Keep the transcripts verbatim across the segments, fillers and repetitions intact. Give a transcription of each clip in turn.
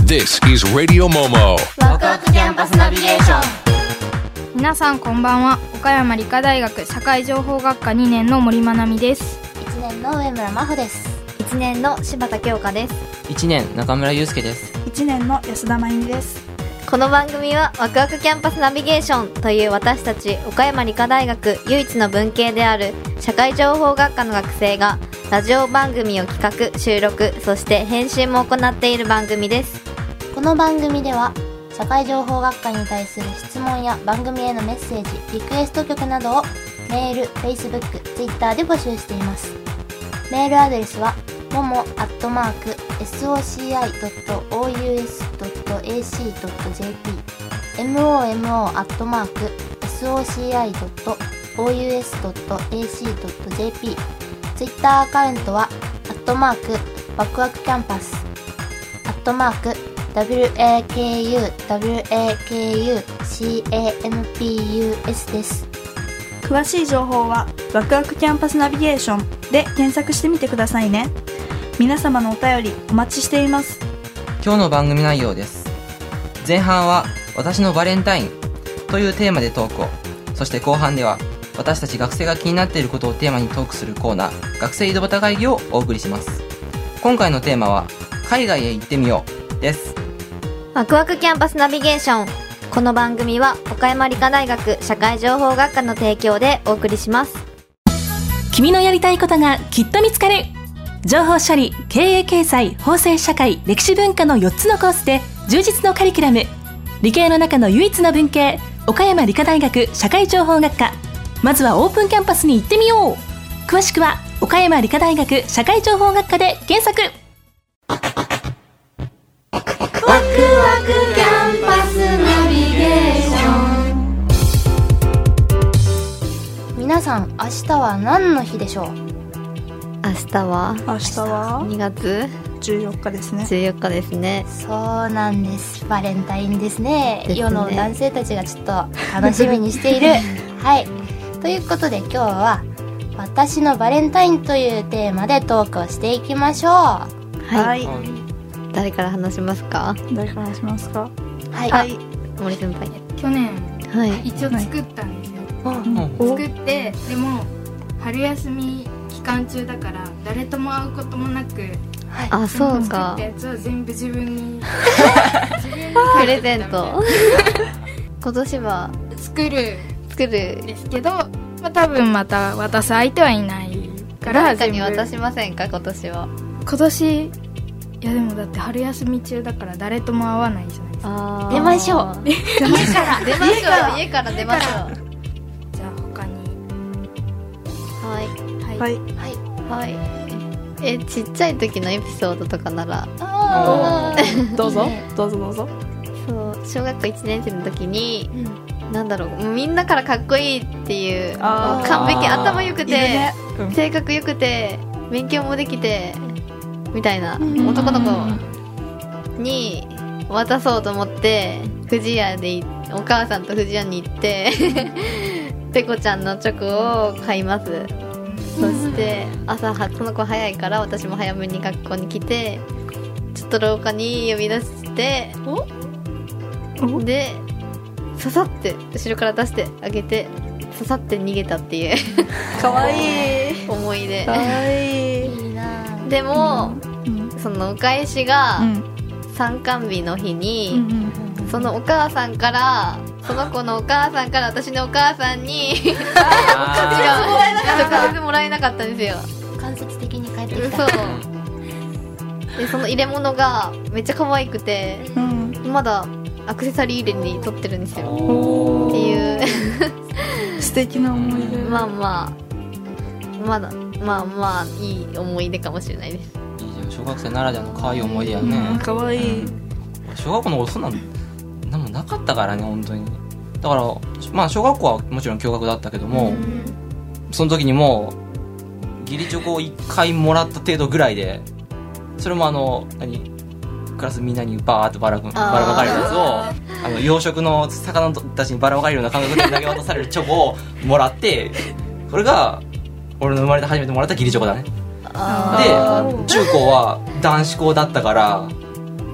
This is Radio Momo ワクワクキャンパスナビゲーション。 皆さんこんばんは。岡山理科大学社会情報学科にねんの森まなみです。 いちねんの上村真帆です。 いちねんの柴田京香です。 いちねん中村祐介です。 いちねんの安田真由美です。 この番組はワクワクキャンパスナビゲーションという私たち岡山理科大学唯一の文系である社会情報学科の学生がラジオ番組を企画、収録、そして編集も行っている番組です。 この番組では社会情報学科に対する質問や番組へのメッセージ、リクエスト曲などをメール、Facebook、Twitter で募集しています。メールアドレスは モモ アットマーク エスオーシーアイ ドット オーユーエス ドット エーシー ドット ジェーピー モモ アットマーク エスオーシーアイ ドット オーユーエス ドット エーシー ドット ジェーピー Twitter アカウントはアットマークワクワクキャンパス、アットマーク ダブリュー エー ケー ユー ダブリュー エー ケー ユー シー エー エム ピー ユー エス です。 詳しい情報はワクワクキャンパスナビゲーションで検索してみてくださいね。皆様のお便りお待ちしています。 今日の番組内容です。前半は私のバレンタインというテーマでトークを、そして後半では私たち学生が気になっていることをテーマにトークするコーナー、学生井戸端会議をお送りします。今回のテーマは海外へ行ってみようです。 ワクワクキャンパスナビゲーション。この番組は岡山理科大学社会情報学科の提供でお送りします。 君のやりたいことがきっと見つかる。情報処理、経営経済、法制社会、歴史文化のよっつのコースで充実のカリキュラム。理系の中の唯一の文系、岡山理科大学社会情報学科。まずはオープンキャンパスに行ってみよう。詳しくは岡山理科大学社会情報学科で検索。 ワクワクキャンパスナビゲーション。皆さん、明日は何の日でしょう？ 明日は明日はにがつじゅうよっかですね。 じゅうよっかですね。 そうなんです。バレンタインですね。 ですね。 世の男性たちがちょっと楽しみにしているはい。ということで今日は私のバレンタインというテーマでトークをしていきましょう。 はい、 はい、 誰から話しますか？ 誰から話しますか？ はい、 はい、 森先輩。 去年、 はい、 一応作ったんですよ。 お作ってでも春休み期間中だから誰とも会うこともなく、 はい、 あ、そう作かった。やつは全部自分に自分にプレゼント今年は作る作るですけど、まあ、多分また渡す相手はいないから誰かに全部渡しませんか？今年は。 今年いやでもだって春休み中だから誰とも会わないじゃないですか。 あ出ましょう。 家から出ましょう。家から出ましょう。 じゃあ他にはいはい、 はい。え、ちっちゃい時のエピソードとかなら。 あーどうぞいいね。 どうぞどうぞ。 そう小学校いちねん生の時に、 うん、 なんだろう、もうみんなからかっこいいっていうあー完璧、頭良くて、 いるね、うん、 性格良くて勉強もできてみたいなうん男の子に渡そうと思って不二家でお母さんと不二家に行ってペコちゃんのチョコを買います。そして朝はその子早いから私も早めに学校に来てちょっと廊下に呼び出してで刺さって後ろから出してあげて刺さって逃げたっていうかわいい思い出。 かわいい。 いいな。 でも、 うん、 そのお返しがうん参観日の日うんに、 うん、 そのお母さんからその子のお母さんから私のお母さんに直接もらえなかったんですよ。 間接的に帰ってきそうた。 でその入れ物がめっちゃ可愛くてうん、 まだアクセサリー入れに取ってるんですよおっていう素敵な思い出。 まあまあまだまあまあいい思い出かもしれないです。 いいじゃん、小学生ならではの可愛い思い出やね、 うん、かわいい。 小学校の頃そんなんなんもなかったからね、本当に。だからまあ小学校はもちろん共学だったけども、その時にもう義理チョコをいっかいもらった程度ぐらいで、それもあの何クラスみんなにバーッとばらばらまかれるやつを、あの養殖の魚たちにばらまかれるような感覚で投げ渡されるチョコをもらって、これが俺の生まれて初めてもらった義理チョコだね。で中高は男子校だったから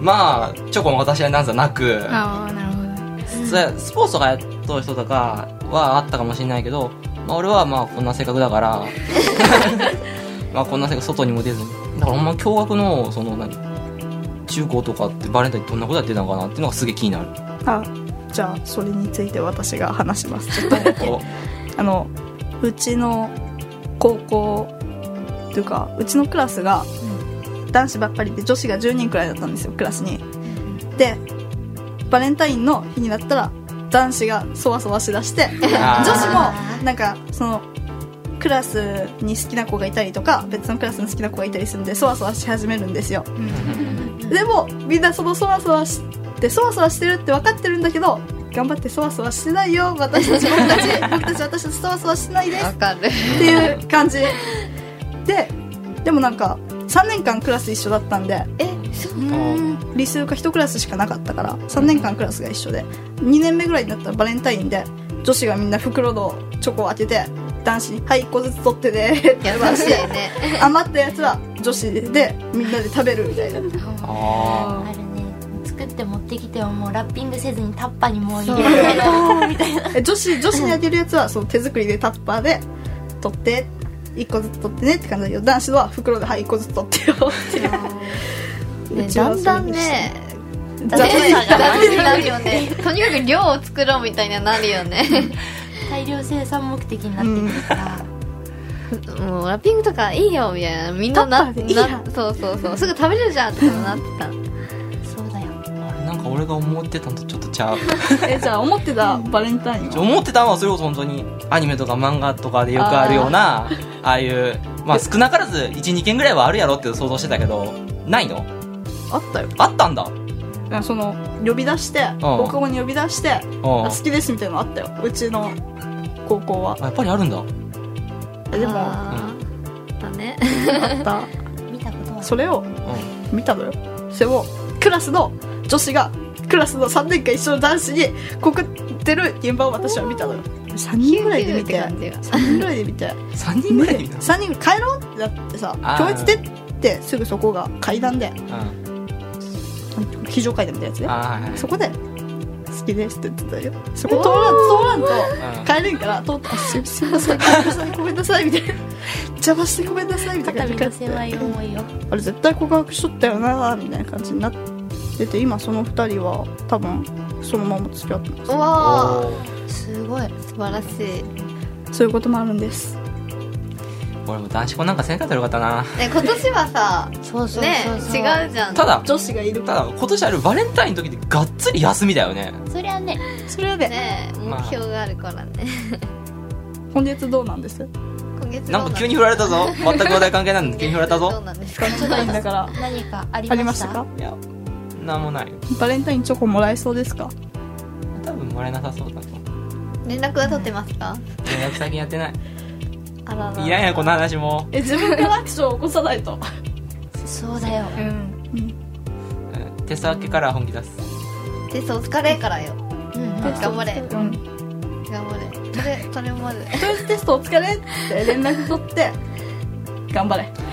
まあチョコの渡し合いなんざなく、 ああなるほど。 それスポーツとかやっとる人とかはあったかもしれないけど、まあ、俺はまあこんな性格だからまあこんな性格外にも出ずに、だからほんま驚愕のその何中高とかってバレンタインどんなことやってたのかなっていうのがすげえ気になる。 あ、じゃあそれについて私が話します。ちょっとだけおあのうちの高校というかうちのクラスが男子ばっかりで女子がじゅうにんくらいだったんですよ、クラスに。でバレンタインの日になったら男子がそわそわしだして女あー子もなんかそのクラスに好きな子がいたりとか別のクラスに好きな子がいたりするんでそわそわし始めるんですよ。でもみんなそのそわそわしてそわそわしてるって分かってるんだけど、頑張ってそわそわしてないよ私たち僕たち僕たち私たちそわそわしてないですわかる。 っていう感じで、でもなんかさんねんかんクラス一緒だったんで、 え、そう理数がいちクラスしかなかったからさんねんかんクラスが一緒で、にねんめぐらいになったらバレンタインで女子がみんな袋のチョコを開けて男子に「はいいっこずつ取ってね」って優しいね。 余ったやつは女子でみんなで食べるみたいな。 ああるね。作って持ってきてももうラッピングせずにタッパーにもう入れてみたいな。 え女子女子にあげるやつはその手作りでタッパーで取っていっこずつ取ってねって感じだけど、男子は袋で「はいいっこずつ取ってよ」っていうねうちはだんだんね雑雑にになるよね。とにかく量を作ろうみたいになるよね。 大量生産目的になってくるから、 もうラッピングとかいいよみたいな、みんななタッパーでいいやなそうそうそう、すぐ食べれるじゃんってなってた。 そうだよ。 あれなんか俺が思ってたのとちょっとちゃうえじゃあ思ってたバレンタインは思ってたのはそれこそ本当にアニメとか漫画とかでよくあるようなああいうまあ少なからず いちにけんぐらいはあるやろって想像してたけど、ないの？ あったよ。 あったんだ。 その呼び出して放課後に呼び出してうんあ好きですみたいなのあったよ、うちの高校は。 あやっぱりあるんだ。 えでもああーだね。 った見たことはそれをう見たのよ。それをクラスの女子がクラスのさんねんかん一緒の男子に告ってる現場を私は見たのよ。さんにんぐらいで見てって感じがさんにんぐらいで見てんさんにんぐらいで見たの？ さんにん帰ろうってなってさあー教室出てすぐそこが階段でうん非常階段みたいなやつで、 あーはいはいそこで好きですって言ってたよ。そこ通らん通らんと帰れんから通ってあすすいませんごめんなさいみたいな邪魔してごめんなさいみたいな肩身の狭い思いを。 あれ絶対告白しとったよなみたいな感じになってて、今そのふたりは多分そのまま付き合ってます。 うわおーーすごい。 素晴らしい。 そういうこともあるんです。 俺も男子校なんかせんかったらよかったな。 ね、今年はさそうそうねそうそう。 違うじゃん。 ただ女子がいるたかだ今年あるバレンタインの時ってがっつり休みだよね。 そりゃね。 らそれで、 ねまあ目標があるからね。 今月どうなんです今月なんか急に振られたぞ。全く話題関係ないのに急に振られたどうぞ。 なんですか。 バレンタインだから何かありありましましたたか？ いやなんもないよ。 バレンタインチョコもらえそうですか？ 多分もらえなさそうだと。 連絡は取ってますか？ 連絡最近やってない。 あらら。 いらんやこの話も。 え自分からアクションを起こさないとそうだよ。 うんうんテスト明けから本気出す。 テストお疲れからよ。 うん。 頑張れうん頑張れ。それそれまで。 とりあえずテストお疲れって連絡取って頑張れ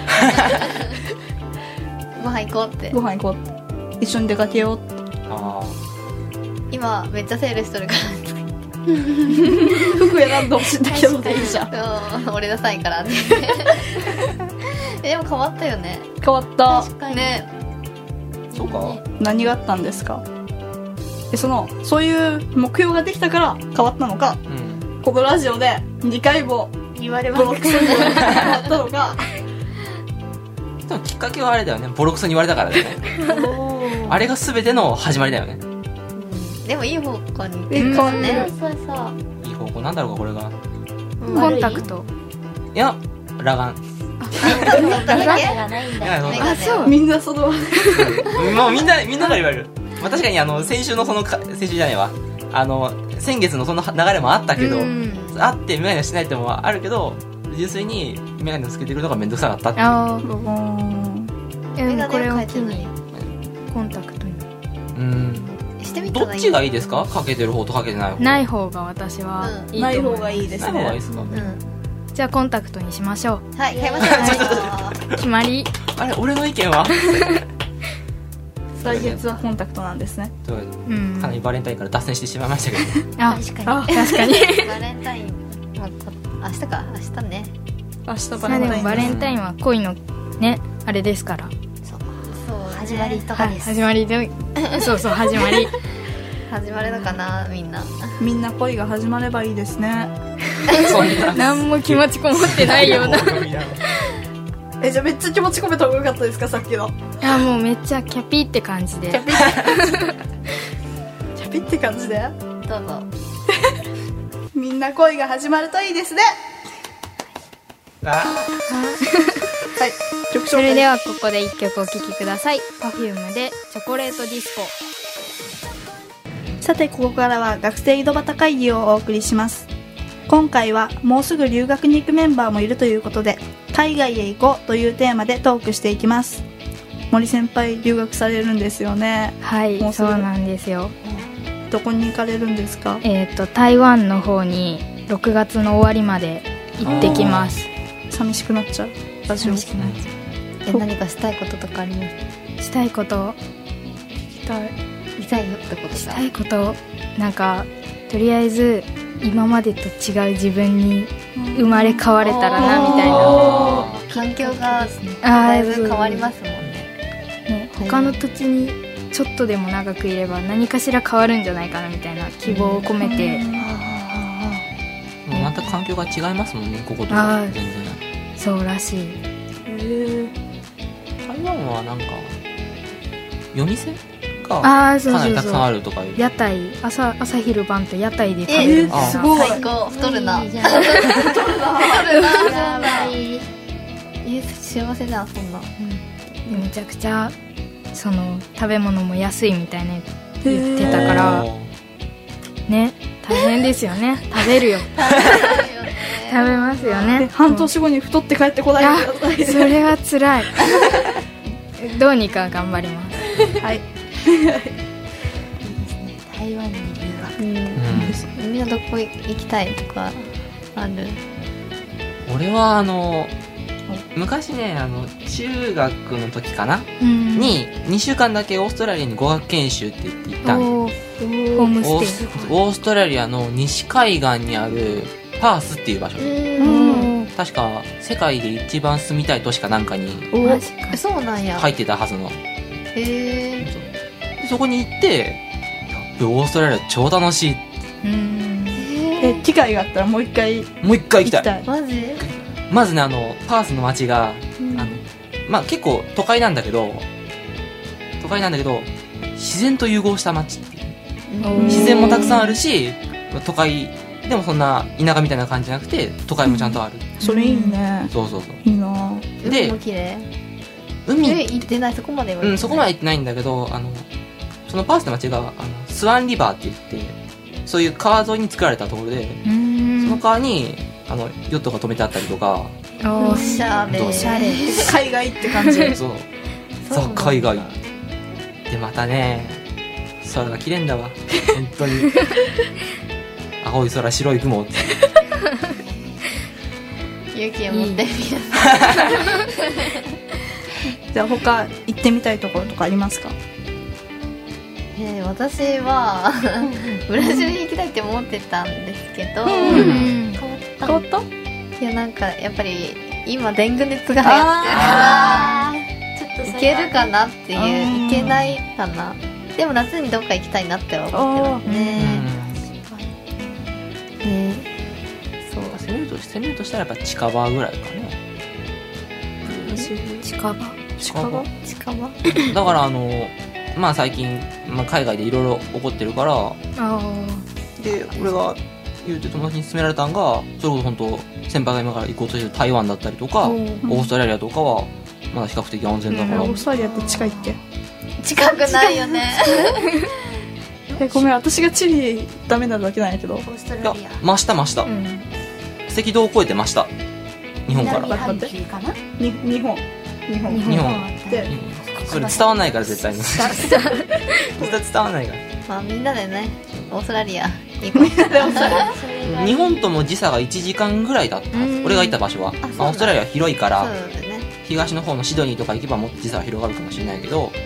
ご飯行こうってご。飯行こうって一緒に出かけようってあ今めっちゃセールしとるか服選んでほしいんだけどいいじゃん。 ら。うん俺ダサいからって。えでも変わったよね。 変わった。 確かに。 ね。 あそうか。 何があったんですか？えそのそういう目標ができたから変わったのか、 うん。 このラジオでにかいも言われまボロクソに言われて変わったのか。 でもきっかけはあれだよね。ボロクソに言われたからね。あれが全ての始まりだよね。 うんでもいい方向に。 え変わってねる。 そうそうそう。 いい方向なんだろうかこれが。 コンタクト。 いや裸眼。 メガネがないんだよ。 いやメガネをあそうみんなそのもうみんなみんなが言われる。まあ確かにあの先週のそのか先週じゃないわ。あの先月のその流れもあったけど、 うんあってメガネをしてないってのもあるけど、純粋にメガネをつけてるのがめんどくさかったっていう。 ああメガネでもこれを機を変えてないに。コンタクトにうん。 してみたらいい。 どっちがいいですか？かけてる方とかけてない方。 ない方が私はうんいいない方と思いますがいいですない方がいいでね。 すか？ うん。 じゃあコンタクトにしましょう。 はい、買いましょう。 決まり。 あれ俺の意見は？ そ来月はコンタクトなんですね。 といううんかなりバレンタインから脱線してしまいましたけどあ確かに。 確かにバレンタインはこ明日か明日ね。 明日バまあでレンタインもバレンタインは恋のねあれですから、 そうそう始まりとかです。 始まりでそうそう始まり始まるのかなみんな。 みんな恋が始まればいいですね。 そんな何も気持ちこもってないようなえ、じゃあめっちゃ気持ち込めた方がよかったですか、さっきの。 いやもうめっちゃキャピーって感じでキャピキャピって感じでどうぞ。 みんな恋が始まるといいですね。 あはい、曲紹介。 それではここで一曲お聴きください。 Perfume でチョコレートディスコ。 さてここからは学生井戸端会議をお送りします。今回はもうすぐ留学に行くメンバーもいるということで、海外へ行こうというテーマでトークしていきます。森先輩留学されるんですよね。 はいもうすぐそうなんですよ。 どこに行かれるんですか？ えっ、と台湾の方にろくがつの終わりまで行ってきます。 寂しくなっちゃう。ラジオ寂しくなっちゃえ何かしたいこととかあります？ う。したいこと聞きたい。 したいよってことしが。 たいことなんかとりあえず今までと違う自分に生まれ変われたらなみたいな。 おー環境があーだいぶ変わりますもんね。 ね、他の土地にちょっとでも長くいれば何かしら変わるんじゃないかなみたいな希望を込めて、 もうまた環境が違いますもんね、こことあー全然。 そうらしい。 へー台湾はなんか夜店がああそうかなりたくさんあそうそう。 るとかいう。 屋台朝朝昼晩と屋台で食べるみたいな。 えーすごい最高。太るな。 いいじゃん。太るな。やばい。 え幸せだそんな。 でめちゃくちゃその食べ物も安いみたいな言ってたからおーね大変ですよね。食べるよ食べますよえね。 半年後に太って帰ってこないでください。 それは辛いどうにか頑張ります。 はい。 台湾に留学。 うんみんなどこ行きたいとかある？ 俺はあの昔ね、あの中学の時かな、 うんににしゅうかんだけオーストラリアに語学研修って言って行ったんおーホームオーステイ。 スオーストラリアの西海岸にあるパースっていう場所、 うん確か世界で一番住みたい都市かなんかにマジかえそうなんや。 入ってたはずの、 へえ。 でそこに行ってやっぱオーストラリア超楽しい、 うんえ、機会があったらもう一回もう一回行きたい。 行きたい。 マジ？ まずね、あのパースの街が、あのまあ結構都会なんだけど都会なんだけど自然と融合した街っていうおー自然もたくさんあるし、都会でもそんな田舎みたいな感じじゃなくて都会もちゃんとある、 それいいね。 そうそうそう。 いいな。 海でも綺麗。 海、 え行ってないそこまでは行ってない。 うん、そこまで行ってないんだけど、あのそのパースの街があのスワンリバーって言ってそういう川沿いに作られたところで、 うんその川にあのヨットが止めてあったりとか、 おおしゃれ。 おしゃれ海外って感じ。 そうそうなんだザ海外でまたね空が綺麗んだわ本当に青い空白い雲って勇気を持ってみなじゃあ他行ってみたいところとかありますか？ えー私はブラジルに行きたいって思ってたんですけど、 うん変わった？ いやなんかやっぱり今デング熱が流行あーちょっとってそれはるいけるかなっていうあーいけないかな。でも夏にどっか行きたいなって思ってますうね。 んねそう攻めると攻めるとしたらやっぱ近場ぐらいかね。 近場近場近場だからあのまあ最近、まあ、海外でいろいろ起こってるからあで俺が言うて友達に勧められたんがそれこそ本当先輩が今から行こうとしてる台湾だったりとか、オーストラリアとかはまだ比較的安全だから、 オーストラリアって近いっけ？ 近くないよね。 え、ごめん、私がチリダメなだけなんやけど。 オーストいやラリア真下真下、 うん赤道を越えて真下日本から南半球かな。 に日本。日本。 日本で、 それ伝わんないから絶対に絶対伝わんないからまあみんなでねオーストラリア行こう。 日本とも時差がいちじかんぐらいだったはず、 うん俺が行った場所は、 そうなんだまあオーストラリアは広いかそうらだね。 東の方のシドニーとか行けばもっと時差が広がるかもしれないけど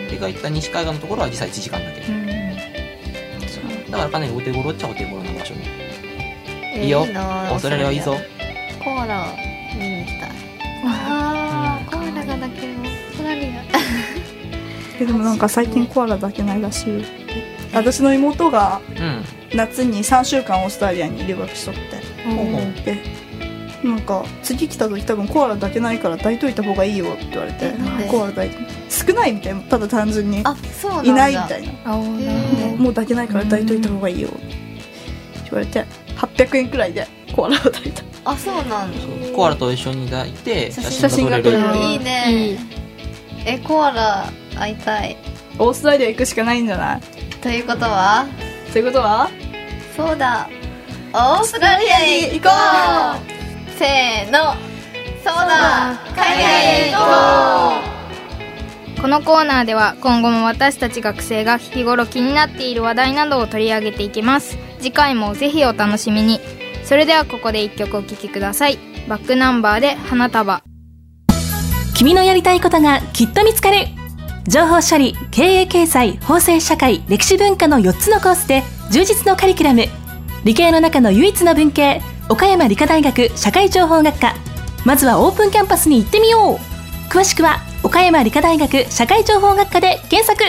でが行った西海岸のところは実際いちじかんだけ、 うん、 だからかなりお手頃っちゃお手頃な場所に、 えーいいよいいなオーストラリアはいいぞ。 コアラ見に行きたい。 あコアラがだけのオーストラリア。 えでもなんか最近コアラ抱けないらしい。私の妹がうん夏にさんしゅうかんオーストラリアに留学しとって、 ほうほうでなんか次来た時多分コアラ抱けないから抱いといた方がいいよって言われて、 なんでコアラ抱いて少ないみたいな、ただ単純にあ、そうなんだ。 いないみたいな、 あおーなるほどもう抱けないから抱いといた方がいいよって言われてはっぴゃくえんくらいでコアラを抱いた。 あ、そうなんだ。 そうコアラと一緒に抱いて写写真真が撮れる。 が撮れるいいね。え、コアラ会いたい。 オーストラリア行くしかないんじゃない？ ということは、 ということはそうだ、オーストラリアに行こう。せーの、そうだ、海外へ行ここのコーナーでは今後も私たち学生が日頃気になっている話題などを取り上げていきます。次回もぜひお楽しみに。それではここで一曲お聴きください。バックナンバーで花束。 君のやりたいことがきっと見つかる。情報処理、経営経済、法制社会、歴史文化のよっつのコースで充実のカリキュラム。理系の中の唯一の文系、岡山理科大学社会情報学科。まずはオープンキャンパスに行ってみよう。詳しくは岡山理科大学社会情報学科で検索。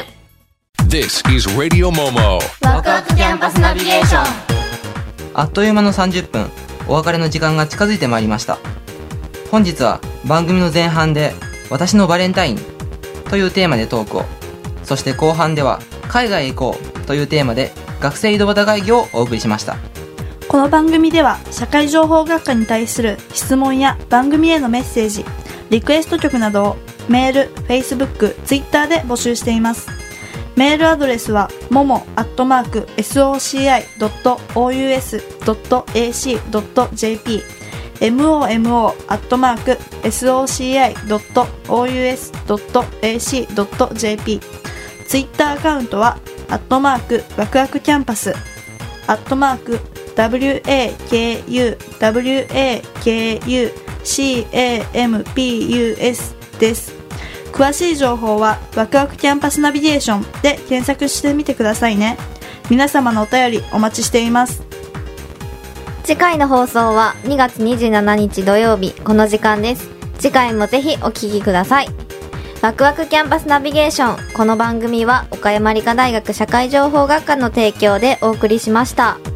This is Radio Momo. ワクワクキャンパスナビゲーション。 あっという間のさんじゅっぷん、お別れの時間が近づいてまいりました。本日は番組の前半で私のバレンタインというテーマでトークを、そして後半では海外へ行こうというテーマで学生井戸端会議をお送りしました。 この番組では社会情報学科に対する質問や番組へのメッセージ、リクエスト曲などをメール、Facebook、Twitter で募集しています。メールアドレスは モモ アットマーク エスオーシーアイ ドット オーユーエス ドット エーシー ドット ジェーピー モモ アットマーク エスオーシーアイ ドット オーユーエス ドット エーシー ドット ジェーピー。 ツイッターアカウントはアットマークワクワクキャンパス、アットマーク ダブリューエーケーユー ダブリューエーケーユー シーエーエムピーユーエス です。詳しい情報はワクワクキャンパスナビゲーションで検索してみてくださいね。皆様のお便りお待ちしています。 次回の放送はにがつにじゅうしちにち土曜日、この時間です。次回もぜひお聞きください。ワクワクキャンパスナビゲーション。この番組は岡山理科大学社会情報学科の提供でお送りしました。